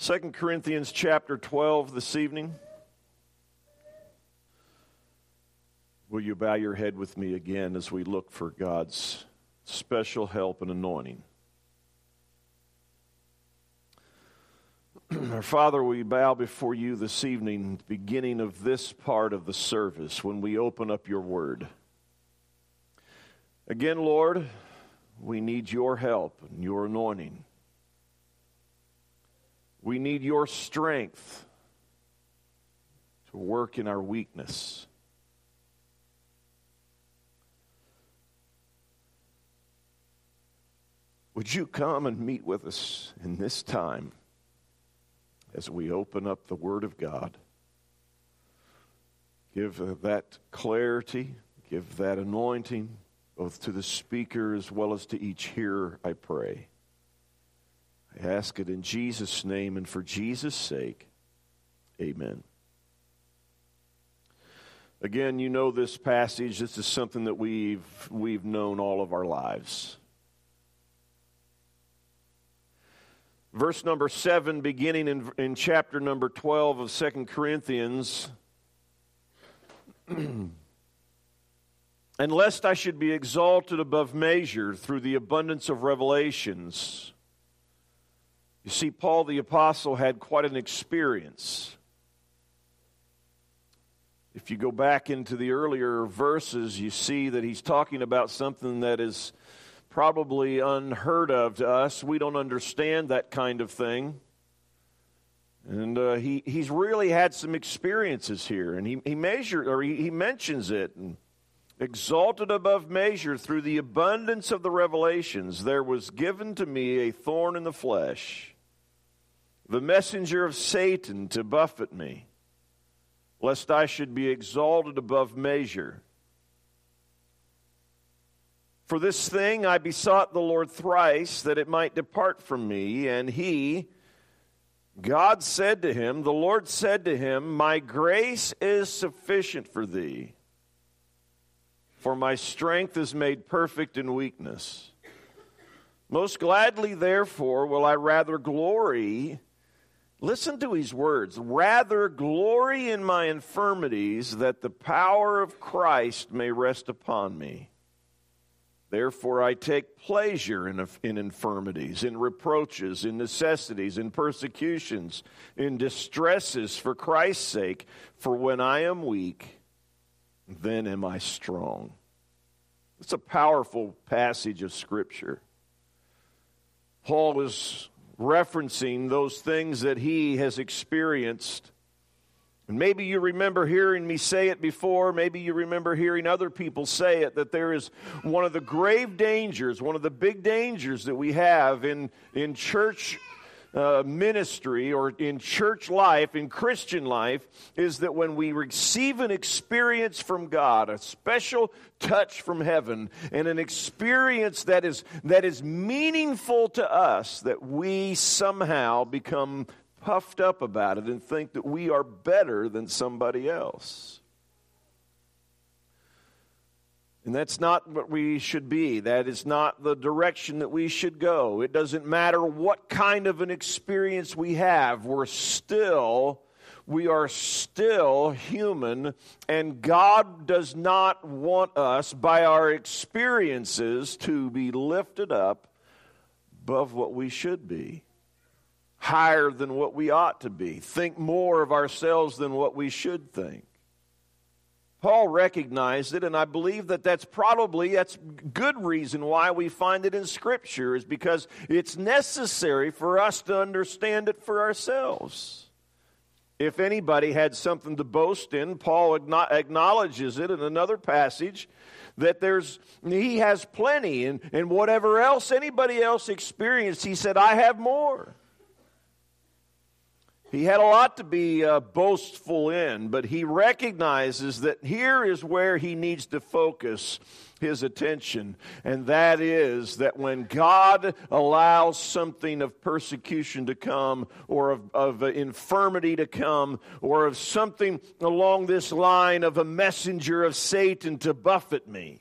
2 Corinthians chapter 12 this evening. Will you bow your head with me again as we look for God's special help and anointing? Our Father, we bow before you this evening, beginning of this part of the service, when we open up your word. Again, Lord, we need your help and your anointing. We need your strength to work in our weakness. Would you come and meet with us in this time as we open up the Word of God? Give that clarity, give that anointing, both to the speaker as well as to each hearer, I pray. I ask it in Jesus' name and for Jesus' sake. Amen. Again, you know this passage. This is something that we've known all of our lives. Verse number 7, beginning in chapter number 12 of 2 Corinthians. And lest I should be exalted above measure through the abundance of revelations. You see, Paul the Apostle had quite an experience. If you go back into the earlier verses, you see that he's talking about something that is probably unheard of to us. We don't understand that kind of thing. And he's really had some experiences here. And he mentions it. And exalted above measure through the abundance of the revelations, there was given to me a thorn in the flesh, the messenger of Satan to buffet me, lest I should be exalted above measure. For this thing I besought the Lord thrice, that it might depart from me. And God said to him, the Lord said to him, my grace is sufficient for thee, for my strength is made perfect in weakness. Most gladly, therefore, will I rather glory. Listen to his words. Rather glory in my infirmities, that the power of Christ may rest upon me. Therefore I take pleasure in infirmities, in reproaches, in necessities, in persecutions, in distresses for Christ's sake. For when I am weak, then am I strong. It's a powerful passage of Scripture. Paul is referencing those things that he has experienced. And maybe you remember hearing me say it before. Maybe you remember hearing other people say it, that there is one of the grave dangers, one of the big dangers that we have in church ministry or in church life, in Christian life, is that when we receive an experience from God, a special touch from heaven, and an experience that is meaningful to us, that we somehow become puffed up about it and think that we are better than somebody else. And that's not what we should be. That is not the direction that we should go. It doesn't matter what kind of an experience we have. We are still human, and God does not want us by our experiences to be lifted up above what we should be, higher than what we ought to be, think more of ourselves than what we should think. Paul recognized it, and I believe that's good reason why we find it in Scripture, is because it's necessary for us to understand it for ourselves. If anybody had something to boast in, Paul acknowledges it in another passage, that he has plenty, and whatever else anybody else experienced, he said, I have more. He had a lot to be boastful in, but he recognizes that here is where he needs to focus his attention, and that is that when God allows something of persecution to come, or of infirmity to come, or of something along this line of a messenger of Satan to buffet me,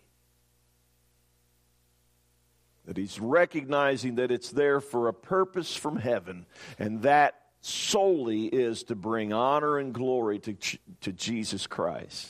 that he's recognizing that it's there for a purpose from heaven, and that solely is to bring honor and glory to Jesus Christ.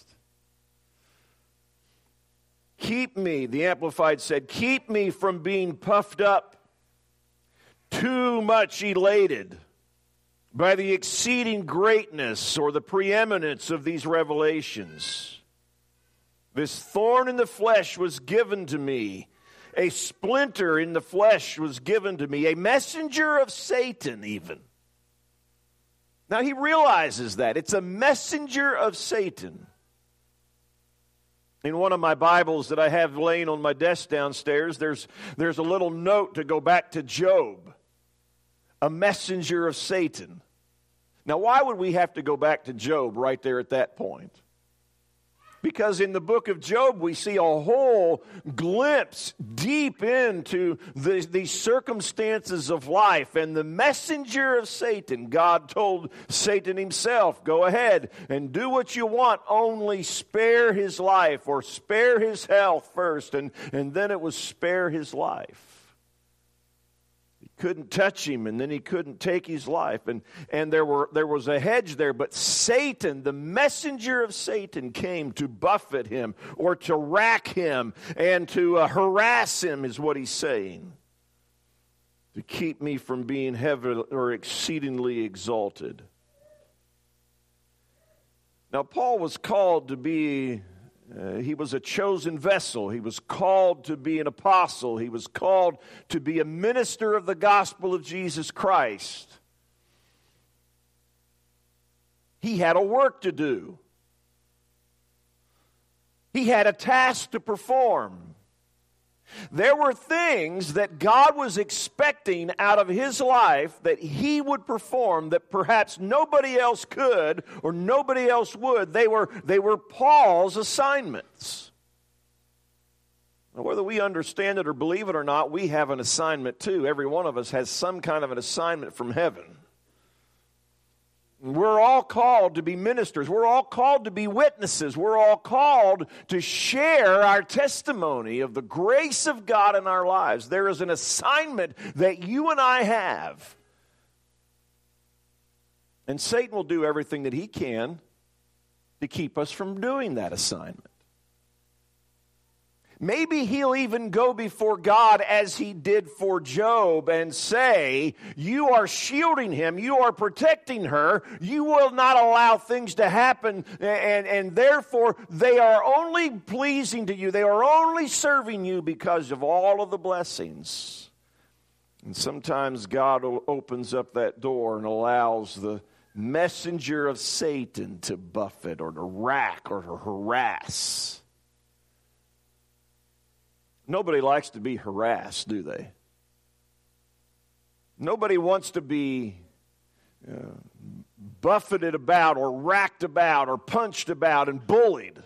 Keep me, the Amplified said, keep me from being puffed up, too much elated by the exceeding greatness or the preeminence of these revelations. This thorn in the flesh was given to me. A splinter in the flesh was given to me. A messenger of Satan even. Now he realizes that. It's a messenger of Satan. In one of my Bibles that I have laying on my desk downstairs, there's a little note to go back to Job. A messenger of Satan. Now why would we have to go back to Job right there at that point? Because in the book of Job, we see a whole glimpse deep into these circumstances of life. And the messenger of Satan, God told Satan himself, go ahead and do what you want, only spare his life or spare his health first. And then it was spare his life. Couldn't touch him, and then he couldn't take his life. And there was a hedge there, but Satan, the messenger of Satan, came to buffet him or to rack him and to harass him, is what he's saying. To keep me from being heavy or exceedingly exalted. Now, Paul was called to be... he was a chosen vessel. He was called to be an apostle. He was called to be a minister of the gospel of Jesus Christ. He had a work to do. He had a task to perform. There were things that God was expecting out of his life that he would perform that perhaps nobody else could or nobody else would. They were Paul's assignments. Now, whether we understand it or believe it or not, we have an assignment too. Every one of us has some kind of an assignment from heaven. We're all called to be ministers. We're all called to be witnesses. We're all called to share our testimony of the grace of God in our lives. There is an assignment that you and I have. And Satan will do everything that he can to keep us from doing that assignment. Maybe he'll even go before God as he did for Job and say, you are shielding him, you are protecting her, you will not allow things to happen, and therefore they are only pleasing to you, they are only serving you because of all of the blessings. And sometimes God opens up that door and allows the messenger of Satan to buffet or to rack or to harass. Nobody likes to be harassed, do they? Nobody wants to be buffeted about or racked about or punched about and bullied.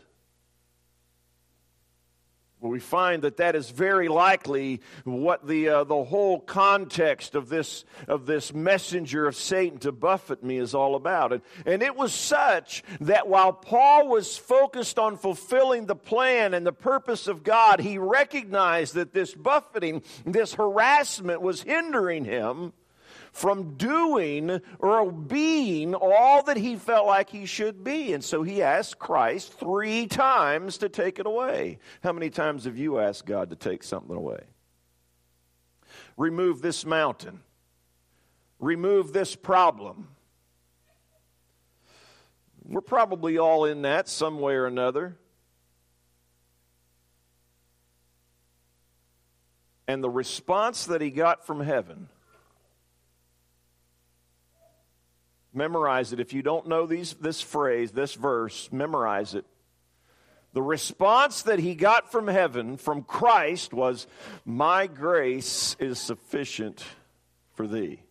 Well, we find that is very likely what the whole context of this messenger of Satan to buffet me is all about. And it was such that while Paul was focused on fulfilling the plan and the purpose of God, he recognized that this buffeting, this harassment was hindering him from doing or being all that he felt like he should be. And so he asked Christ 3 times to take it away. How many times have you asked God to take something away? Remove this mountain. Remove this problem. We're probably all in that some way or another. And the response that he got from heaven, memorize it. If you don't know this phrase, this verse, memorize it. The response that he got from heaven, from Christ, was, my grace is sufficient for thee.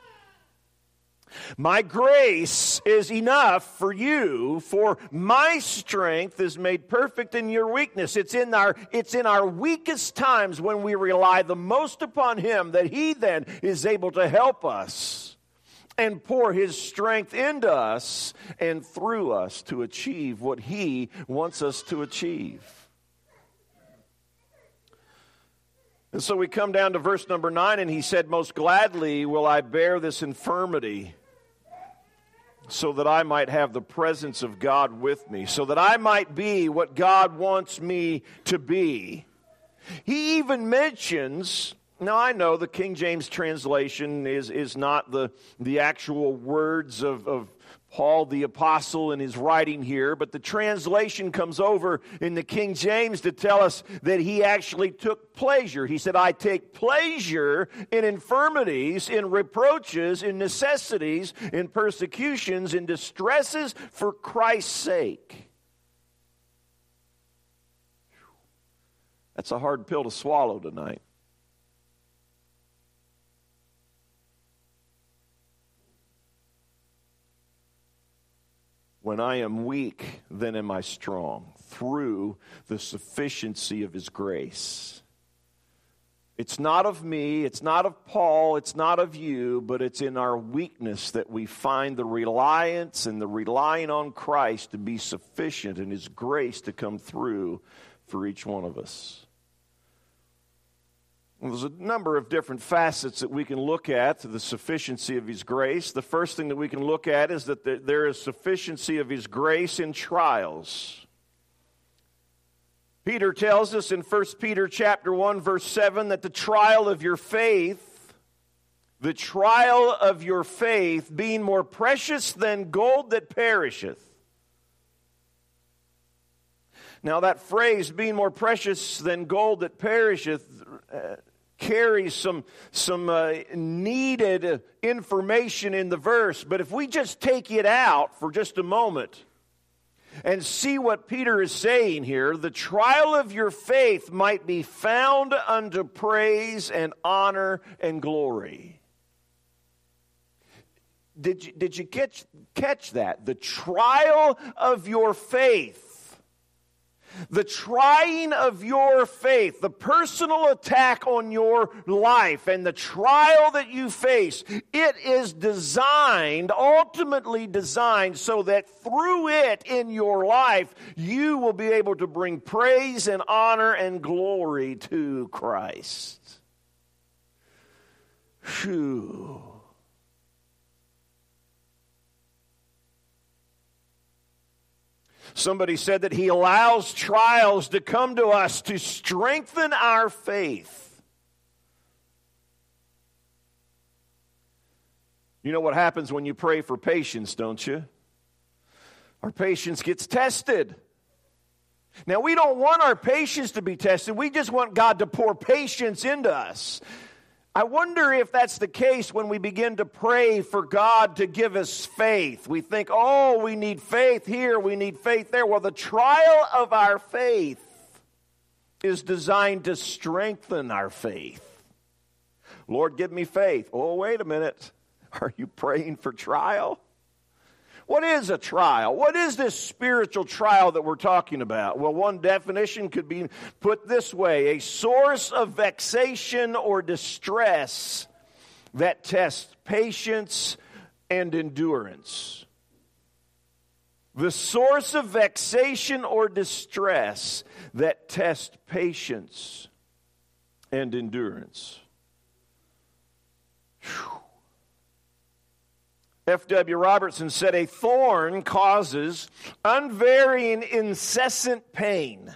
My grace is enough for you, for my strength is made perfect in your weakness. It's in our weakest times when we rely the most upon him that he then is able to help us and pour his strength into us and through us to achieve what he wants us to achieve. And so we come down to verse number 9, and he said, most gladly will I bear this infirmity so that I might have the presence of God with me, so that I might be what God wants me to be. He even mentions, now I know the King James translation is not the actual words of Paul the Apostle in his writing here, but the translation comes over in the King James to tell us that he actually took pleasure. He said, I take pleasure in infirmities, in reproaches, in necessities, in persecutions, in distresses for Christ's sake. That's a hard pill to swallow tonight. When I am weak, then am I strong, through the sufficiency of His grace. It's not of me, it's not of Paul, it's not of you, but it's in our weakness that we find the reliance and the relying on Christ to be sufficient and His grace to come through for each one of us. There's a number of different facets that we can look at to the sufficiency of His grace. The first thing that we can look at is that there is sufficiency of His grace in trials. Peter tells us in 1 Peter chapter 1, verse 7, that the trial of your faith, being more precious than gold that perisheth. Now that phrase, being more precious than gold that perisheth, carries some needed information in the verse. But if we just take it out for just a moment and see what Peter is saying here, the trial of your faith might be found unto praise and honor and glory. Did you catch that? The trial of your faith. The trying of your faith, the personal attack on your life and the trial that you face, it is ultimately designed so that through it in your life, you will be able to bring praise and honor and glory to Christ. Phew. Somebody said that He allows trials to come to us to strengthen our faith. You know what happens when you pray for patience, don't you? Our patience gets tested. Now, we don't want our patience to be tested. We just want God to pour patience into us. I wonder if that's the case when we begin to pray for God to give us faith. We think, oh, we need faith here, we need faith there. Well, the trial of our faith is designed to strengthen our faith. Lord, give me faith. Oh, wait a minute. Are you praying for trial? What is a trial? What is this spiritual trial that we're talking about? Well, one definition could be put this way: a source of vexation or distress that tests patience and endurance. The source of vexation or distress that tests patience and endurance. Whew. F.W. Robertson said, a thorn causes unvarying, incessant pain.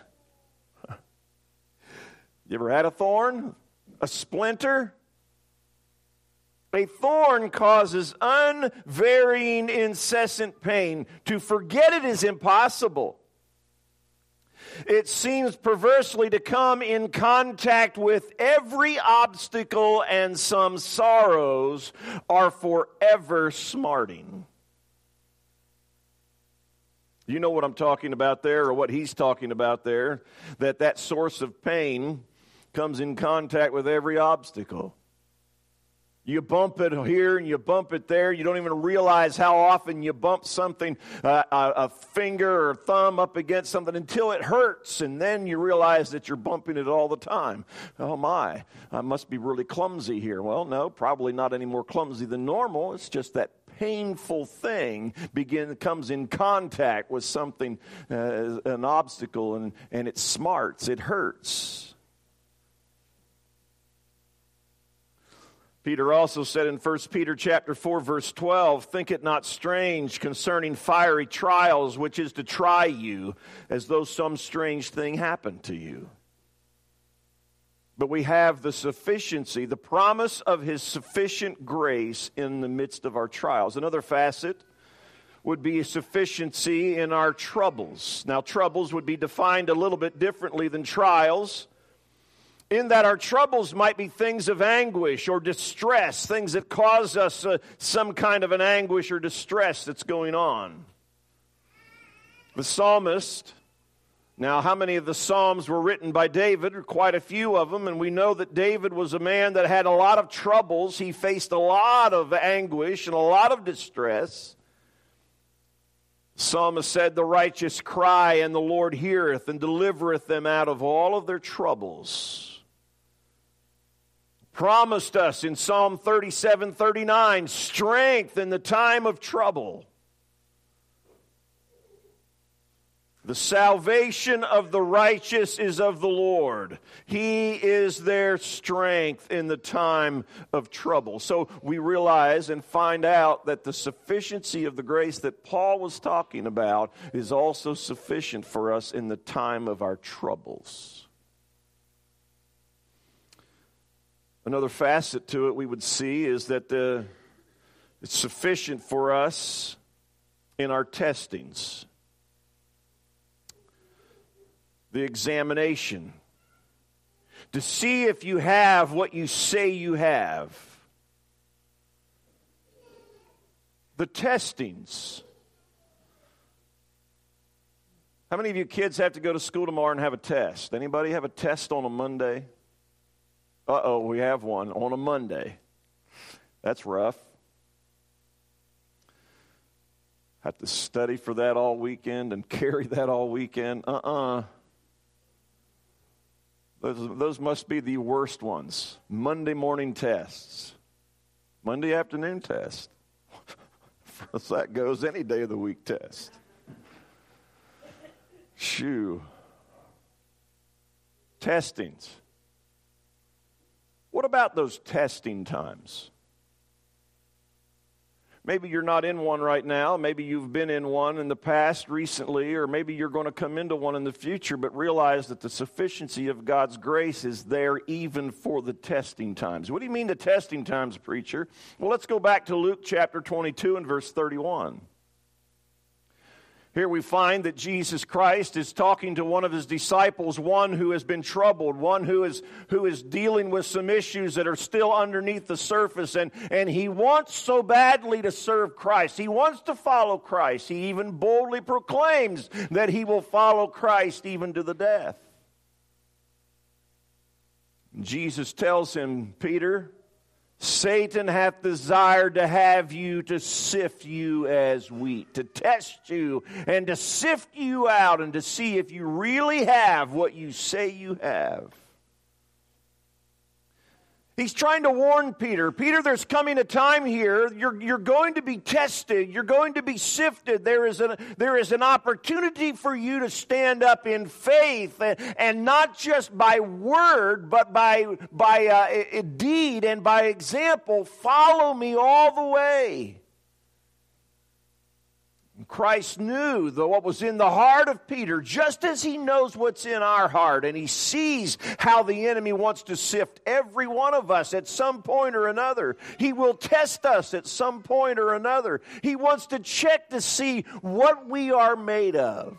You ever had a thorn? A splinter? A thorn causes unvarying, incessant pain. To forget it is impossible. It seems perversely to come in contact with every obstacle, and some sorrows are forever smarting. You know what I'm talking about there, or what he's talking about there, that source of pain comes in contact with every obstacle. You bump it here and you bump it there. You don't even realize how often you bump something, a finger or thumb up against something until it hurts. And then you realize that you're bumping it all the time. Oh my, I must be really clumsy here. Well, no, probably not any more clumsy than normal. It's just that painful thing comes in contact with something, an obstacle, and it smarts, it hurts. Peter also said in 1 Peter chapter 4, verse 12, "Think it not strange concerning fiery trials, which is to try you, as though some strange thing happened to you." But we have the sufficiency, the promise of His sufficient grace in the midst of our trials. Another facet would be a sufficiency in our troubles. Now, troubles would be defined a little bit differently than trials, in that our troubles might be things of anguish or distress, things that cause us some kind of an anguish or distress that's going on. The psalmist, now how many of the Psalms were written by David? Quite a few of them, and we know that David was a man that had a lot of troubles. He faced a lot of anguish and a lot of distress. The psalmist said, "The righteous cry, and the Lord heareth, and delivereth them out of all of their troubles." Promised us in Psalm 37:39, strength in the time of trouble. The salvation of the righteous is of the Lord. He is their strength in the time of trouble. So we realize and find out that the sufficiency of the grace that Paul was talking about is also sufficient for us in the time of our troubles. Another facet to it we would see is that it's sufficient for us in our testings. The examination. To see if you have what you say you have. The testings. How many of you kids have to go to school tomorrow and have a test? Anybody have a test on a Monday? Uh-oh, we have one on a Monday. That's rough. Have to study for that all weekend and carry that all weekend. Those must be the worst ones. Monday morning tests. Monday afternoon test. As that goes, any day of the week test. Shoo. Testings. What about those testing times? Maybe you're not in one right now. Maybe you've been in one in the past recently, or maybe you're going to come into one in the future, but realize that the sufficiency of God's grace is there even for the testing times. What do you mean the testing times, preacher? Well, let's go back to Luke chapter 22 and verse 31. Here we find that Jesus Christ is talking to one of His disciples, one who has been troubled, one who is dealing with some issues that are still underneath the surface, and he wants so badly to serve Christ. He wants to follow Christ. He even boldly proclaims that he will follow Christ even to the death. Jesus tells him, "Peter, Satan hath desired to have you to sift you as wheat," to test you and to sift you out and to see if you really have what you say you have. He's trying to warn Peter. Peter, there's coming a time here, you're going to be tested, you're going to be sifted. There is an opportunity for you to stand up in faith, and not just by word, but by deed and by example. Follow me all the way. Christ knew what was in the heart of Peter, just as He knows what's in our heart, and He sees how the enemy wants to sift every one of us at some point or another. He will test us at some point or another. He wants to check to see what we are made of.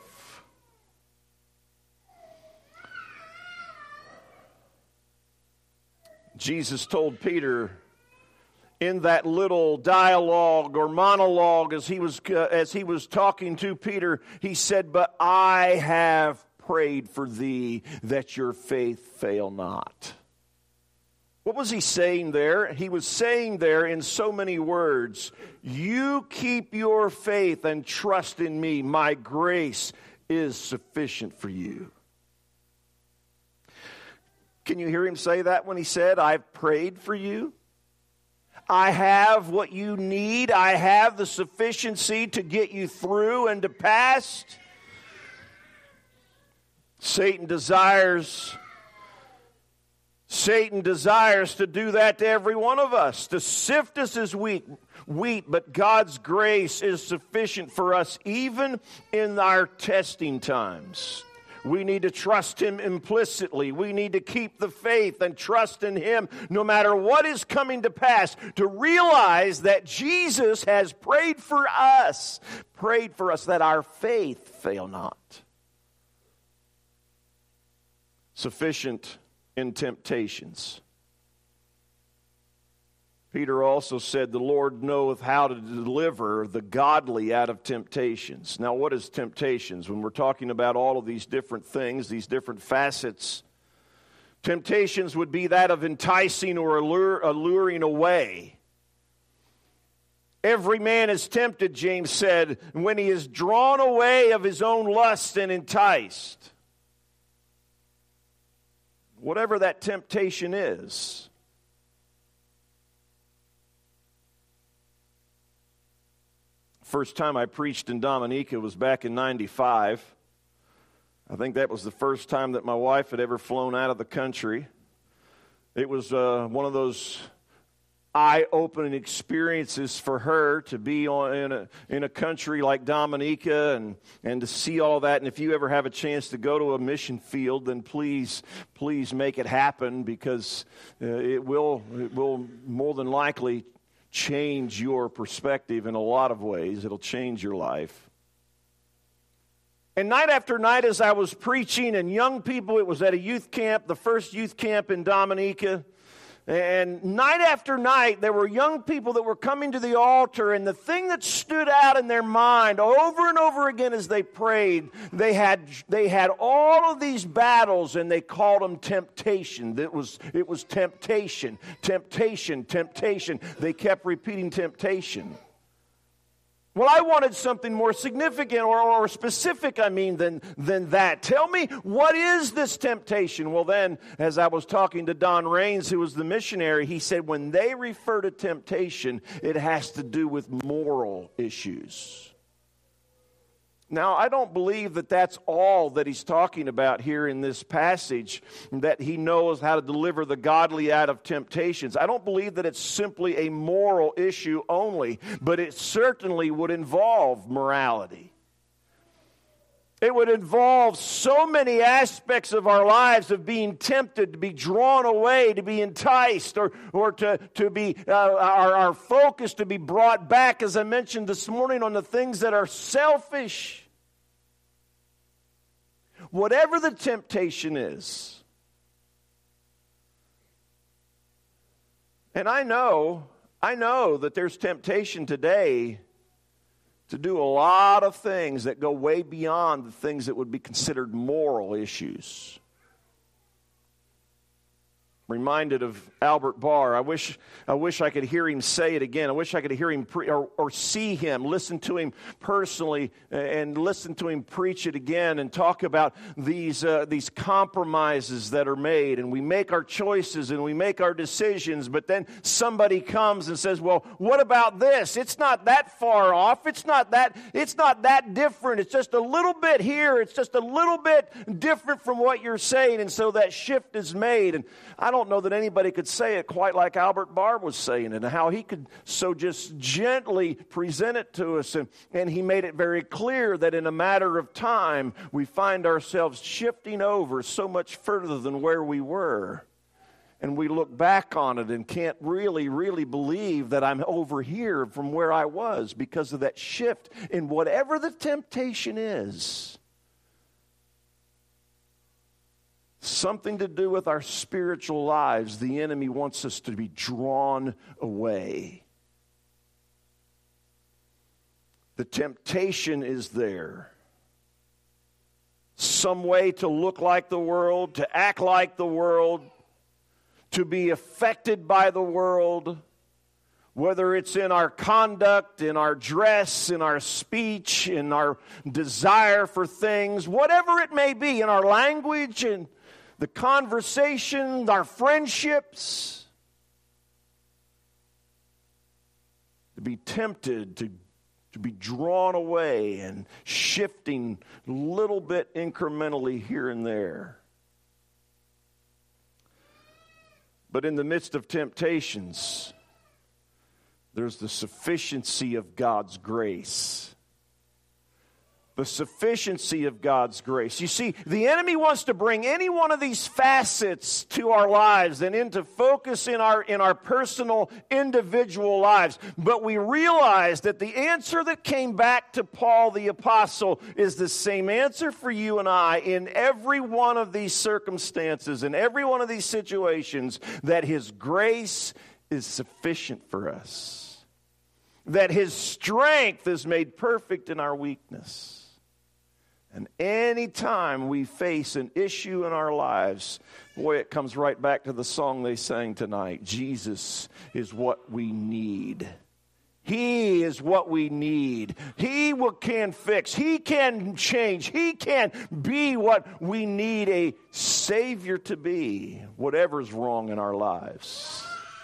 Jesus told Peter in that little dialogue or monologue as he was talking to Peter, He said, "But I have prayed for thee that your faith fail not." What was He saying there? He was saying there in so many words, you keep your faith and trust in me. My grace is sufficient for you. Can you hear Him say that when He said, "I've prayed for you"? I have what you need. I have the sufficiency to get you through and to pass. Satan desires Satan desires to do that to every one of us, to sift us as wheat, but God's grace is sufficient for us even in our testing times. We need to trust Him implicitly. We need to keep the faith and trust in Him no matter what is coming to pass, to realize that Jesus has prayed for us that our faith fail not. Sufficient in temptations. Peter also said, the Lord knoweth how to deliver the godly out of temptations. Now, what is temptations? When we're talking about all of these different things, these different facets, temptations would be that of enticing or alluring away. Every man is tempted, James said, when he is drawn away of his own lust and enticed. Whatever that temptation is. First time I preached in Dominica was back in 95. I think that was the first time that my wife had ever flown out of the country. It was one of those eye-opening experiences for her to be in a country like Dominica and to see all that. And if you ever have a chance to go to a mission field, then please make it happen, because it will more than likely change your perspective in a lot of ways. It'll change your life. And night after night as I was preaching, and young people, it was at a youth camp, the first youth camp in Dominica. And night after night, there were young people that were coming to the altar, and the thing that stood out in their mind over and over again as they prayed, they had all of these battles, and they called them temptation. It was temptation, temptation, temptation. They kept repeating temptation. Well, I wanted something more significant or specific, than that. Tell me, what is this temptation? Well, then, as I was talking to Don Raines, who was the missionary, he said when they refer to temptation, it has to do with moral issues. Now, I don't believe that that's all that he's talking about here in this passage, that he knows how to deliver the godly out of temptations. I don't believe that it's simply a moral issue only, but it certainly would involve morality. It would involve so many aspects of our lives of being tempted, to be drawn away, to be enticed, or to be our focus to be brought back, as I mentioned this morning, on the things that are selfish. Whatever the temptation is. And I know that there's temptation today to do a lot of things that go way beyond the things that would be considered moral issues. Reminded of Albert Barr. I wish I could hear him say it again. I wish I could hear him or see him, listen to him personally, and listen to him preach it again, and talk about these compromises that are made, and we make our choices and we make our decisions, but then somebody comes and says, "Well, what about this? It's not that far off. It's not that different. It's just a little bit here. It's just a little bit different from what you're saying," and so that shift is made. And I don't know that anybody could say it quite like Albert Barr was saying it, and how he could so just gently present it to us. And he made it very clear that in a matter of time, we find ourselves shifting over so much further than where we were. And we look back on it and can't really believe that I'm over here from where I was, because of that shift in whatever the temptation is. Something to do with our spiritual lives. The enemy wants us to be drawn away. The temptation is there. Some way to look like the world, to act like the world, to be affected by the world, whether it's in our conduct, in our dress, in our speech, in our desire for things, whatever it may be, in our language and the conversation, our friendships. To be tempted, to be drawn away and shifting a little bit incrementally here and there. But in the midst of temptations, there's the sufficiency of God's grace. The sufficiency of God's grace. You see, the enemy wants to bring any one of these facets to our lives and into focus in our personal, individual lives. But we realize that the answer that came back to Paul the Apostle is the same answer for you and I in every one of these circumstances, in every one of these situations, that his grace is sufficient for us. That his strength is made perfect in our weakness. And any time we face an issue in our lives, boy, it comes right back to the song they sang tonight. Jesus is what we need. He is what we need. He can fix. He can change. He can be what we need a Savior to be, whatever's wrong in our lives.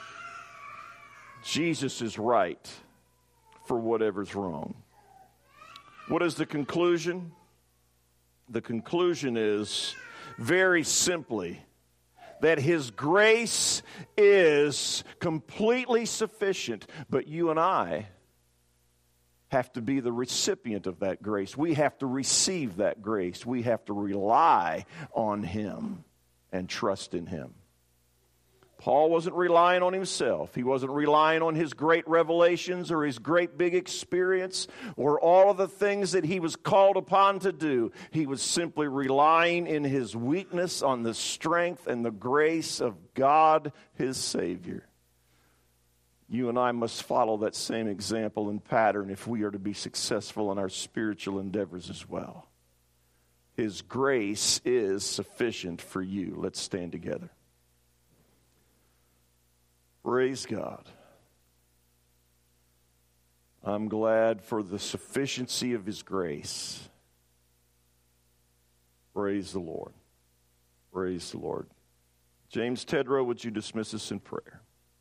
Jesus is right for whatever's wrong. What is the conclusion? The conclusion is, very simply, that his grace is completely sufficient, but you and I have to be the recipient of that grace. We have to receive that grace. We have to rely on him and trust in him. Paul wasn't relying on himself. He wasn't relying on his great revelations or his great big experience or all of the things that he was called upon to do. He was simply relying in his weakness on the strength and the grace of God, his Savior. You and I must follow that same example and pattern if we are to be successful in our spiritual endeavors as well. His grace is sufficient for you. Let's stand together. Praise God. I'm glad for the sufficiency of his grace. Praise the Lord. Praise the Lord. James Tedrow, would you dismiss us in prayer?